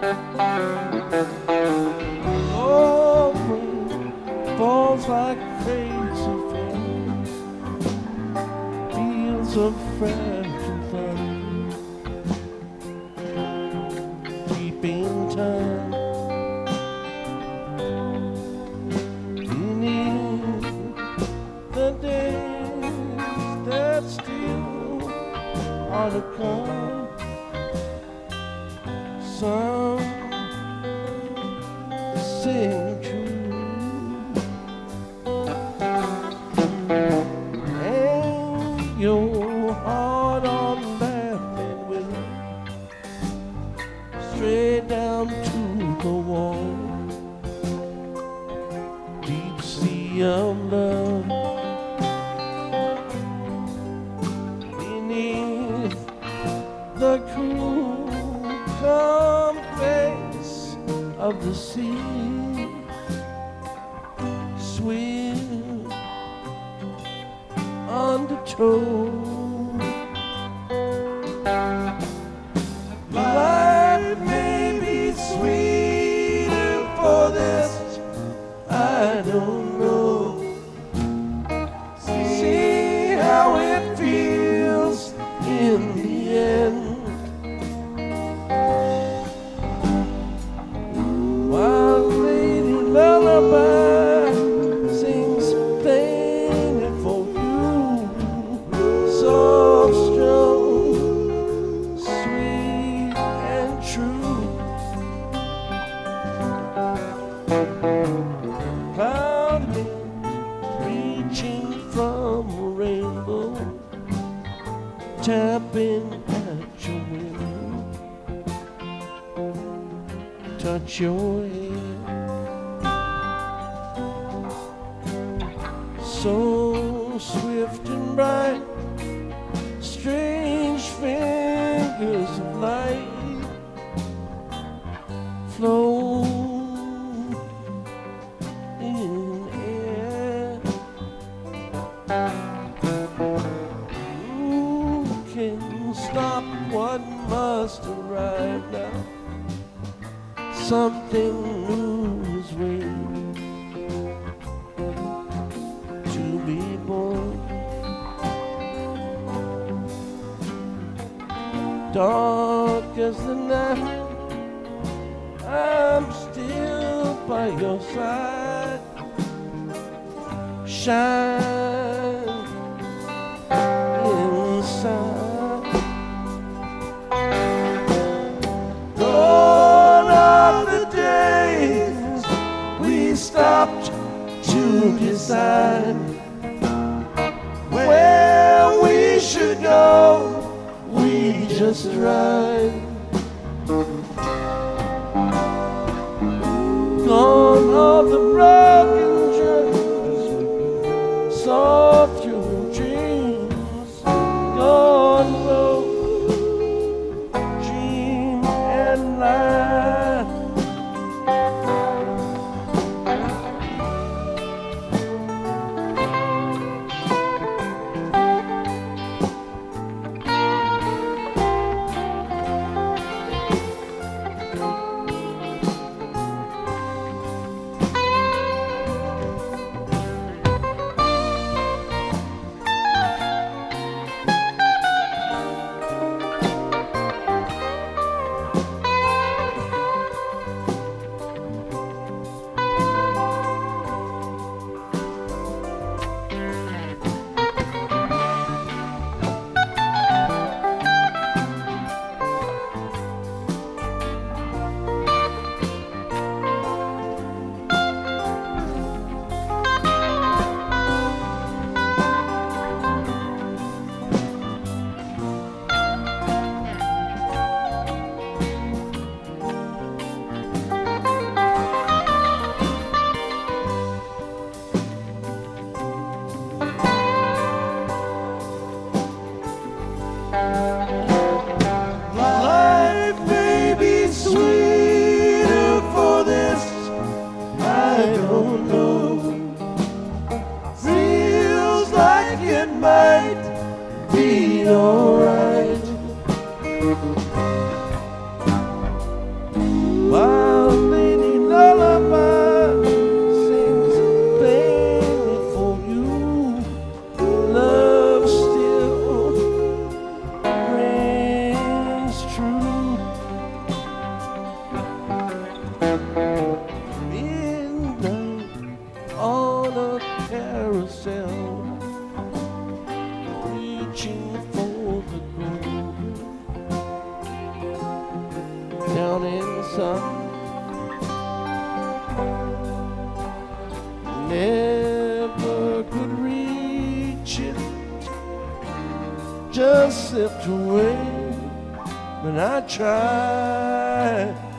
Oh, rain falls like crazy rain, fields of fragile thunder, keeping time beneath the days that still are to come. Some sing true, and your heart on laughing willow, straight down to the wall, deep sea of love, beneath the cool calm face of the sea, sweet undertow. Life may be sweeter for this, I don't know. See how it feels in the end. Lullaby sings plainly for you, soft, strong, sweet and true. Cloud reaching from a rainbow, tapping at your window, touch your head. So swift and bright, strange fingers of light flow in air. Who can stop what must arrive now? Something new is waiting to be born. Dark as the night, I'm still by your side. Shine inside. Gone are the days we stopped to decide where we should go. We just ride. Gone are the broken journeys, soft human dreams. Gone both dream and life. Life may be sweeter for this, I don't know. Feels like it might be alright. just slipped away. But I tried.